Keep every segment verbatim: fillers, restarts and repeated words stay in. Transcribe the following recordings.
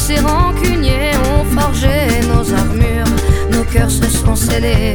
passés rancuniers ont forgé nos armures, nos cœurs se sont scellés.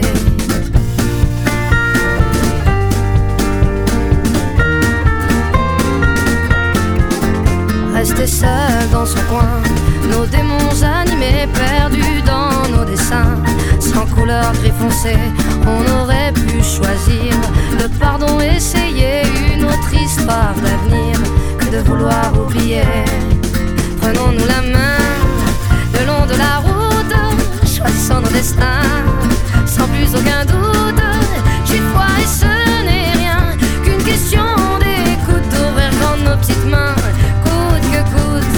Resté seul dans son coin, nos démons animés, perdus dans nos dessins. Sans couleur gris foncé, on aurait pu choisir le pardon, essayer une autre histoire d'avenir que de vouloir oublier. Prenons-nous la main le long de la route, choisissons nos destins sans plus aucun doute. J'y crois et ce n'est rien qu'une question d'écoute, d'ouvrir grand nos petites mains, coûte que coûte.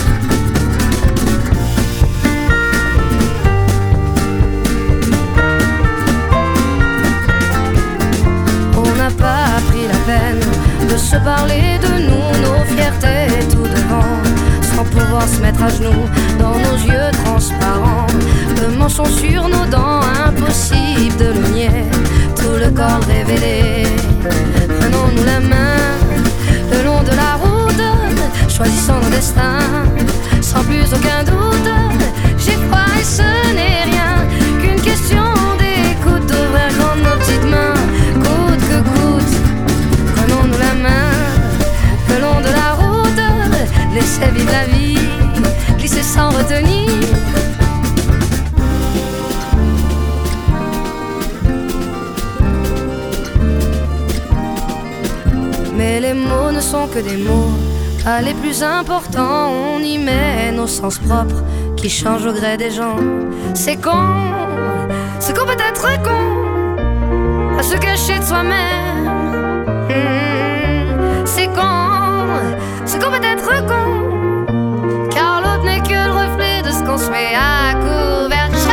On n'a pas pris la peine de se parler de nous, nos fiertés tout devant, sans pouvoir se mettre à genoux dans nos yeux transparents. Le mensonge sur nos dents, impossible de le nier, tout le corps révélé. Prenons-nous la main le long de la route, choisissons nos destins sans plus aucun doute. J'ai froid et ce n'est rien qu'une question d'écoute, d'ouvrir grand nos petites mains, coûte que coûte. Prenons-nous la main le long de la route, laissez vivre la vie, glisser sans retenir. Mais les mots ne sont que des mots, pas les plus importants. On y met nos sens propres qui changent au gré des gens. C'est con, c'est qu'on peut être con à se cacher de soi-même. Mmh, c'est con, c'est qu'on peut être con, car l'autre n'est que le reflet de ce qu'on se met à couvert.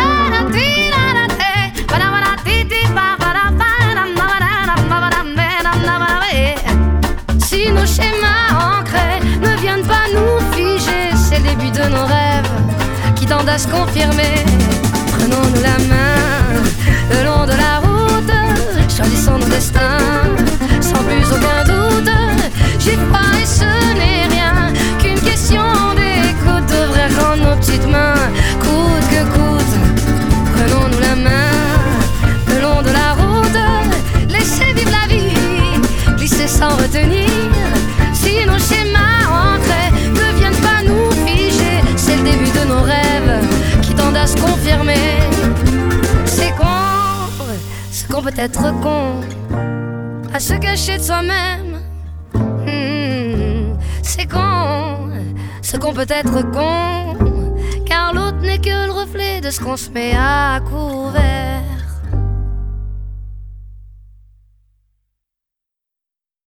Si nos schémas ancrés ne viennent pas nous figer, c'est le début de nos rêves qui tendent à se confirmer. Prenons-nous la main le long de la route, choisissons nos destins sans plus aucun doute. J'ai froid et ce n'est rien qu'une question d'écoute, d'ouvrir grand nos petites mains, coûte que coûte. Prenons-nous la main le long de la route, laissez vivre la vie, glisser sans retenir. Si nos schémas ancrés ne viennent pas nous figer, c'est le début de nos rêves qui tendent à se confirmer. C'est con, c'est qu'on peut être con à se cacher de soi-même. Mmh, c'est con, c'est qu'on peut être con, car l'autre n'est que le reflet de ce qu'on se met à couvert.